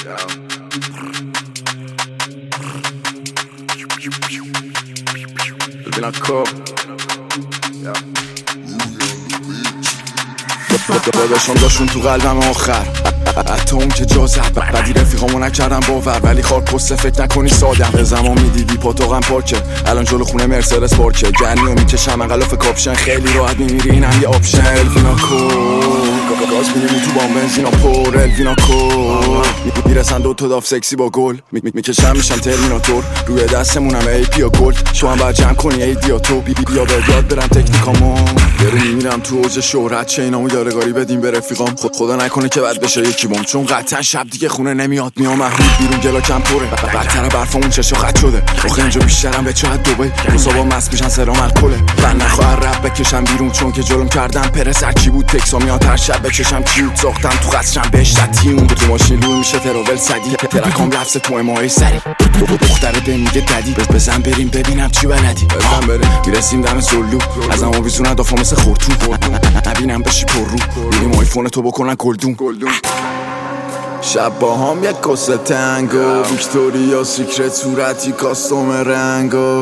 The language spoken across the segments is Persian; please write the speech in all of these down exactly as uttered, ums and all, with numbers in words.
ببینم کار داداشم داشون تو قلبم آخر حتی اون که جا زد بدی رفیقامو نکردم باور ولی خاک پست فکر نکنی سادم به زمان میدیدی پاتاقم پاکه الان جلو خونه مرسدس پارکه گرمی و میکشم انقلاف کاپشن خیلی راحت میمیری اینم یه آپشن الوینا کو گاز میدیم تو بام بنزینا پر الوینا کو میرسن دو تا داف سکسی با گل میکشم میشم ترمیناتور روی دستمونم ای پی و گلد شما باید جمع کنی ای دیا تو بی بیا به یاد برم تکنیکامو یارو میمیرم تو اوج شهرت چه اینامو یادگاری بدیم به رفیقام خود خدا نکنه که بعد بشه یکی بام چون قطعا شب دیگه خونه نمیاد میام محمود بیرون گلاکم پره بدتر برفامون چشو خط شده آخه اینجا بیشترم به چه دبی روزا مست میشن سرام الکله من نخواهر رب بکشم بیرون چون که جلوم کردم پرس هرچی بود تکسا میاد هر شب بکشم کیوت ساختم تو قصرم بهش تیون تو ماشین لون میشه تراول صدی ترکام لفظ تو ماهی سری دختره به میگه ددی بزن بریم ببینم چی بلدی بزن بریم میرسیم دم سلو ازم آویزون دافا مثل خورتون نبینم بشی پر رو میریم آیفون تو بکنن گلدون شب با هم یک کسه تنگو ویکتوریا سیکرت صورتی کاستوم رنگو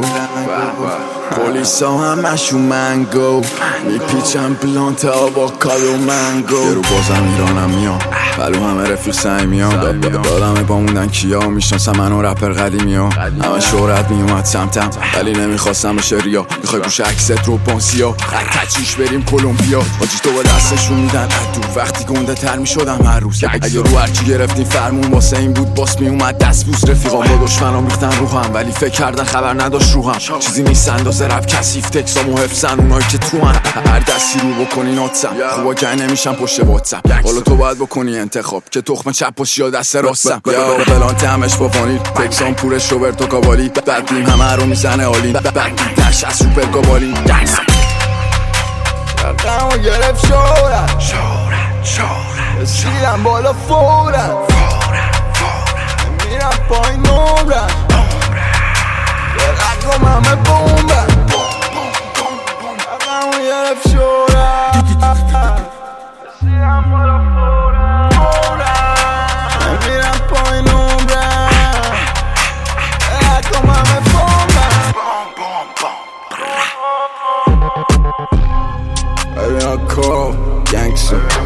پولیس ها همشون منگو میپیچم پلانت آواکادو منگو یه رو بازم ایرانم میام بلو همه رفیق سعی میام دادمه با موندن کیا میشناسم منو رپر قدیمی ها همه شهرت میومد سمتم ولی نمیخواستم بشه ریا میخوای گوش عکست رو بانسیا تچیش بریم کلمبیا آجیش تو به دستشون میدن دور وقتی گنده تر میشدم هر روز اگه رو هرچی گرفتیم فرمون واسه این بود باس میومد دست بوس رفیقام با دشمنام ریختن روحم ولی فکر کردن خبر نداشت روحم چیزی نیست اندازه رپ کثیف تکسامو حفظن اونایی که تو هن هر دستی رو بکنی ناتسم خوبا که نمیشم پشت واتساپ حالا تو باید بکنی انتخاب که تخم چپ و یا دست راستم یا بلانت همش با وانیل تکسام پورش روبرتو کابالی بعد بیم همه رو میزنه آلین بعد درش از سوپر کابالی رقمو گرفت شورت شورت شورت رسیدم بالا فورت میرم پایین نمرم رقم همه بومبم رقمو گرفت شورت رسیدم بالا فورت میرم پایین نمرم رقم همه بومبم Baby, I'm cold, gangster